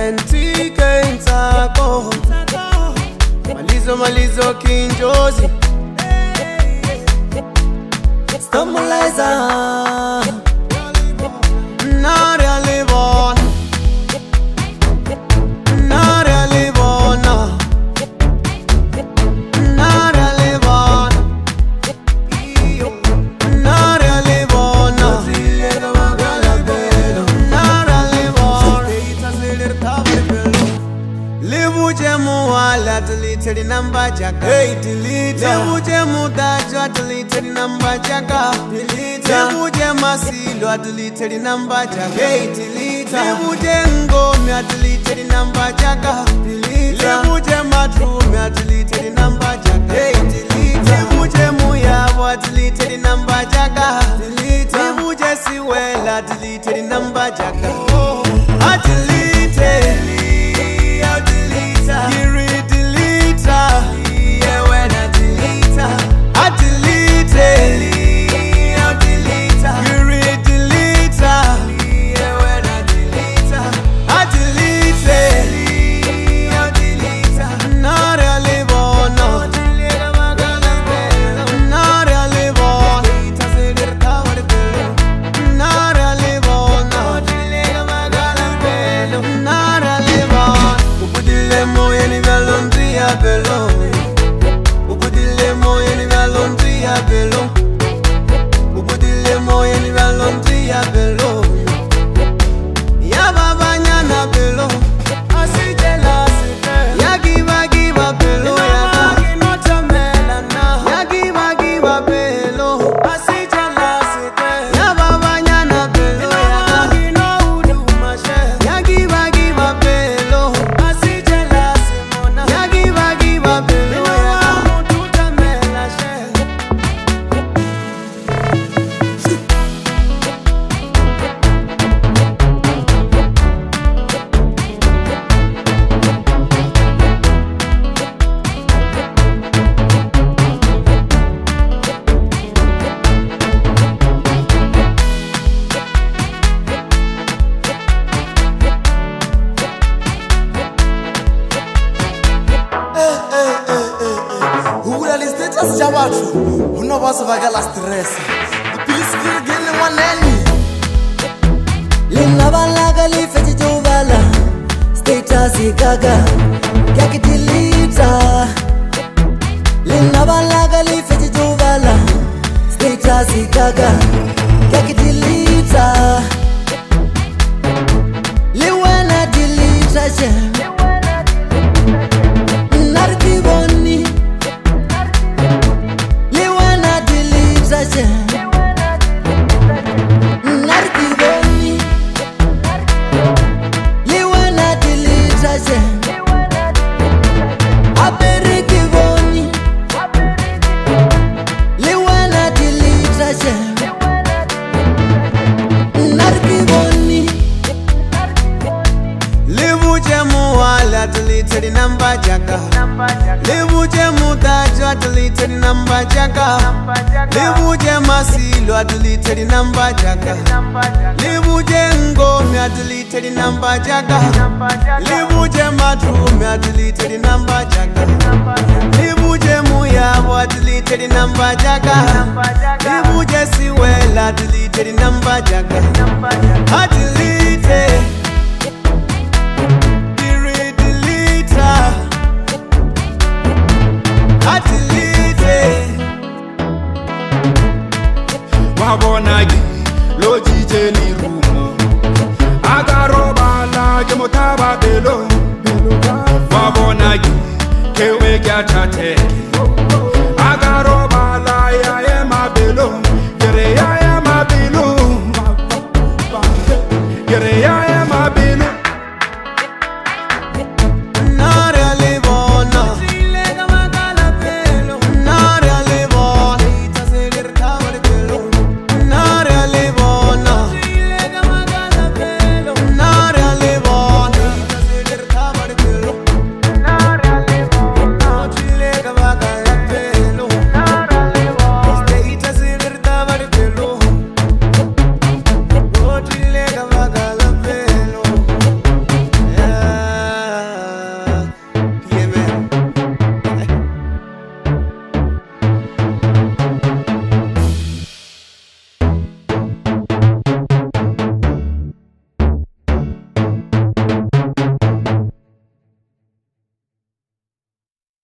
Sentike insako Malizo kinjozi Stabilizer Not really born Not really born Not really born Not really born Not really born Libu jemu wala deleted number jaka Hey delete Libu jemu dajwa deleted number jaka Delete Libu jema silo deleted number jaka Hey delete Libu jengo me deleted number jaka Delete Libu jema true me deleted number jaka Hey delete Libu jemu ya deleted number jaka Delete Libu jesi wela deleted number jaka I deleted Uno va a vagar las tres. Piscir gele waneni. Lina balaga li feti juvala. Status gaga. Kaki delita. Lina balaga li feti juvala. Status gaga. Kaki delita. Liwana delita je. Deleted number jaka Libu jemu dajwa deleted number jaka Libu jema silo deleted number jaka Libu jengo me deleted number jaka Libu jema true me deleted number jaka Libu jemu ya deleted number jaka Libu jesi wela deleted number jaka I deleted Wabonagi loji jeni rumo agaroba la gemotaba belo wabonagi kewe gatate agaroba la ya ma belo yere ya ma belo yere ya